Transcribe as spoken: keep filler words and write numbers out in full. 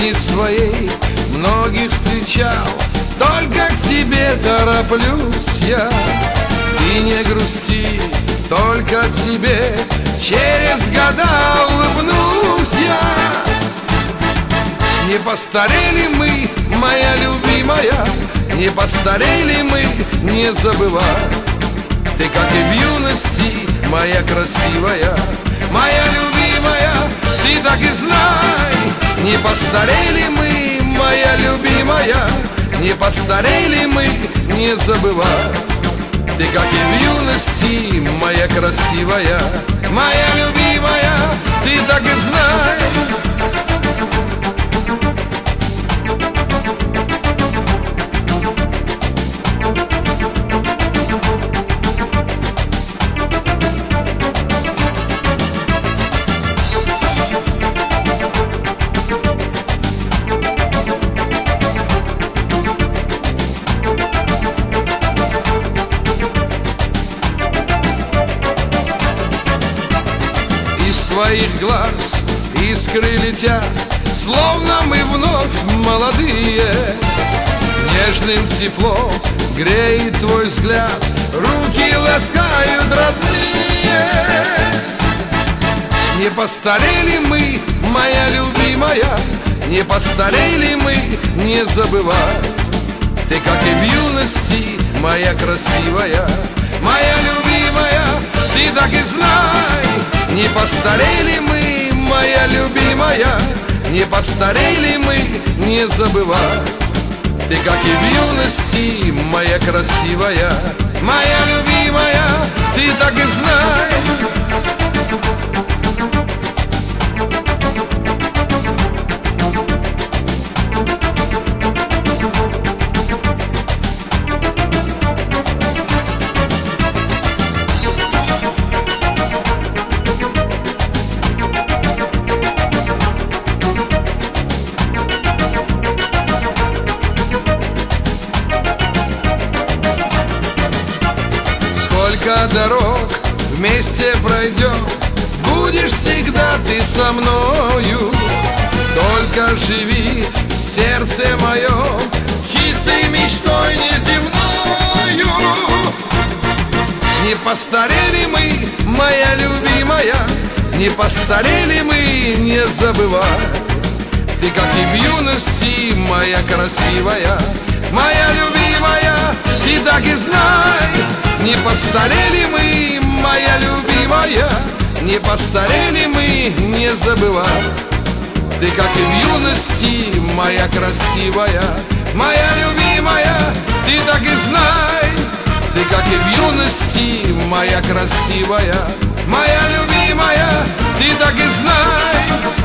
жизни своей многих встречал, только к тебе тороплюсь я. Ты не грусти, только тебе через года улыбнусь я. Не постарели мы, моя любимая, не постарели мы, не забывай. Ты, как и в юности, моя красивая, моя любимая, ты так и знай. Не постарели мы, моя любимая, не постарели мы, не забывай. Ты, как и в юности, моя красивая, моя любимая, ты так и знай. Твоих глаз искры летят, словно мы вновь молодые. Нежным теплом греет твой взгляд, руки ласкают родные. Не постарели мы, моя любимая, не постарели мы, не забывай. Ты, как и в юности, моя красивая, моя любимая, ты так и знай. Не постарели мы, моя любимая, не постарели мы, не забывай. Ты, как и в юности, моя красивая, моя любимая, ты так и знай. Сколько дорог вместе пройдем, будешь всегда ты со мною. Только живи в сердце моем чистой мечтой неземною. Не постарели мы, моя любимая, не постарели мы, не забывай. Ты, как и в юности, моя красивая, моя любимая, ты так и знай. Не постарели мы, моя любимая, не постарели мы, не забывай. Ты, как и в юности, моя красивая, моя любимая, ты так и знай. Ты, как и в юности, моя красивая, моя любимая, ты так и знай.